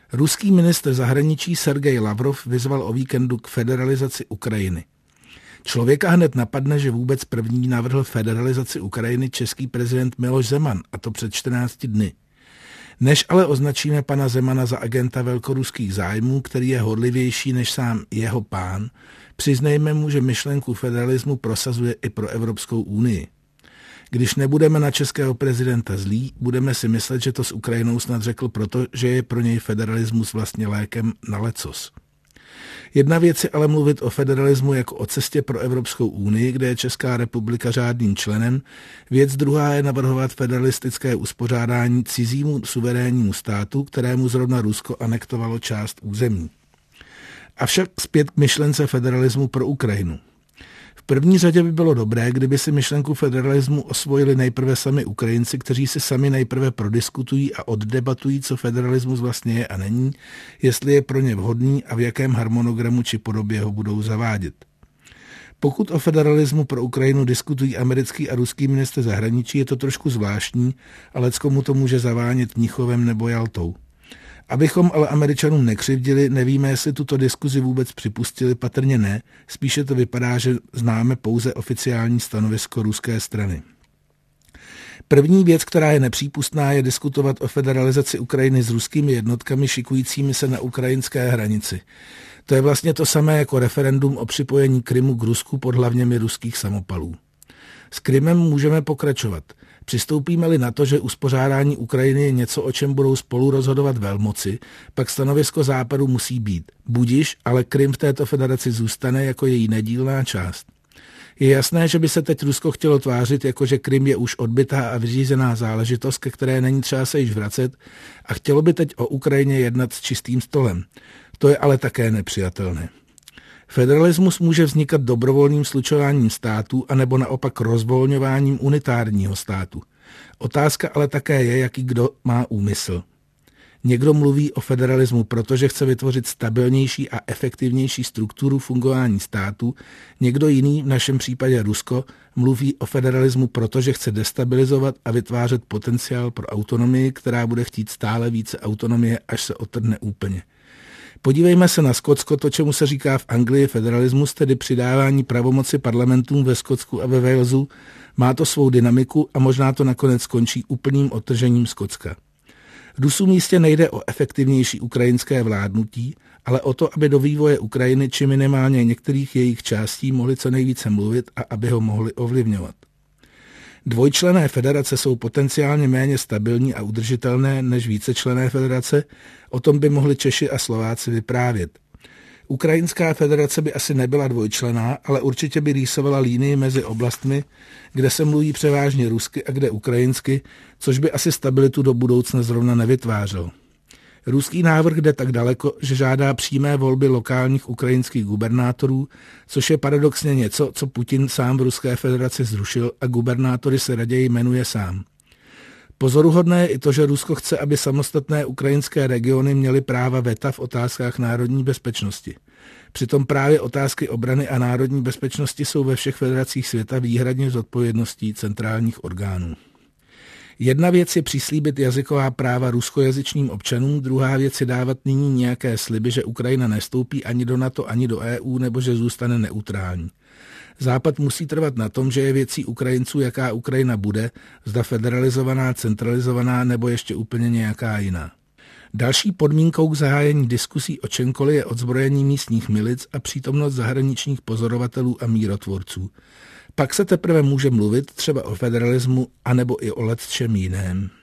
Ruský ministr zahraničí Sergej Lavrov vyzval o víkendu k federalizaci Ukrajiny. Člověka hned napadne, že vůbec první navrhl federalizaci Ukrajiny český prezident Miloš Zeman, a to před 14 dny. Než ale označíme pana Zemana za agenta velkoruských zájmů, který je horlivější než sám jeho pán, přiznejme mu, že myšlenku federalismu prosazuje i pro Evropskou unii. Když nebudeme na českého prezidenta zlí, budeme si myslet, že to s Ukrajinou snad řekl proto, že je pro něj federalismus vlastně lékem na lecos. Jedna věc je ale mluvit o federalismu jako o cestě pro Evropskou unii, kde je Česká republika řádným členem. Věc druhá je navrhovat federalistické uspořádání cizímu suverénnímu státu, kterému zrovna Rusko anektovalo část území. Avšak zpět k myšlence federalismu pro Ukrajinu. V první řadě by bylo dobré, kdyby si myšlenku federalismu osvojili nejprve sami Ukrajinci, kteří si sami nejprve prodiskutují a oddebatují, co federalismus vlastně je a není, jestli je pro ně vhodný a v jakém harmonogramu či podobě ho budou zavádět. Pokud o federalismu pro Ukrajinu diskutují americký a ruský ministr zahraničí, je to trošku zvláštní, ale leckomu to může zavánět Mnichovem nebo Jaltou. Abychom ale Američanům nekřivdili, nevíme, jestli tuto diskuzi vůbec připustili, patrně ne, spíše to vypadá, že známe pouze oficiální stanovisko ruské strany. První věc, která je nepřípustná, je diskutovat o federalizaci Ukrajiny s ruskými jednotkami šikujícími se na ukrajinské hranici. To je vlastně to samé jako referendum o připojení Krymu k Rusku pod hlavněmi ruských samopalů. S Krymem můžeme pokračovat. Přistoupíme-li na to, že uspořádání Ukrajiny je něco, o čem budou spolu rozhodovat velmoci, pak stanovisko Západu musí být. Budiš, ale Krym v této federaci zůstane jako její nedílná část. Je jasné, že by se teď Rusko chtělo tvářit, jako že Krym je už odbytá a vyřízená záležitost, ke které není třeba se již vracet, a chtělo by teď o Ukrajině jednat s čistým stolem. To je ale také nepřijatelné. Federalismus může vznikat dobrovolným slučováním států anebo naopak rozvolňováním unitárního státu. Otázka ale také je, jaký kdo má úmysl. Někdo mluví o federalismu, protože chce vytvořit stabilnější a efektivnější strukturu fungování státu, někdo jiný, v našem případě Rusko, mluví o federalismu, protože chce destabilizovat a vytvářet potenciál pro autonomii, která bude chtít stále více autonomie, až se otrhne úplně. Podívejme se na Skotsko, to, čemu se říká v Anglii federalismus, tedy přidávání pravomoci parlamentům ve Skotsku a ve Walesu. Má to svou dynamiku a možná to nakonec skončí úplným odtržením Skotska. Rusům jistě nejde o efektivnější ukrajinské vládnutí, ale o to, aby do vývoje Ukrajiny či minimálně některých jejich částí mohli co nejvíce mluvit a aby ho mohli ovlivňovat. Dvojčlenné federace jsou potenciálně méně stabilní a udržitelné než vícečlenné federace, o tom by mohli Češi a Slováci vyprávět. Ukrajinská federace by asi nebyla dvojčlenná, ale určitě by rýsovala línii mezi oblastmi, kde se mluví převážně rusky a kde ukrajinsky, což by asi stabilitu do budoucna zrovna nevytvářelo. Ruský návrh jde tak daleko, že žádá přímé volby lokálních ukrajinských gubernátorů, což je paradoxně něco, co Putin sám v Ruské federaci zrušil a gubernátory se raději jmenuje sám. Pozoruhodné je i to, že Rusko chce, aby samostatné ukrajinské regiony měly práva veta v otázkách národní bezpečnosti. Přitom právě otázky obrany a národní bezpečnosti jsou ve všech federacích světa výhradně zodpovědností centrálních orgánů. Jedna věc je přislíbit jazyková práva ruskojazyčným občanům, druhá věc je dávat nyní nějaké sliby, že Ukrajina nestoupí ani do NATO, ani do EU, nebo že zůstane neutrální. Západ musí trvat na tom, že je věcí Ukrajinců, jaká Ukrajina bude, zda federalizovaná, centralizovaná nebo ještě úplně nějaká jiná. Další podmínkou k zahájení diskusí o čemkoliv je odzbrojení místních milic a přítomnost zahraničních pozorovatelů a mírotvorců. Pak se teprve může mluvit třeba o federalismu anebo i o lecčem jiném.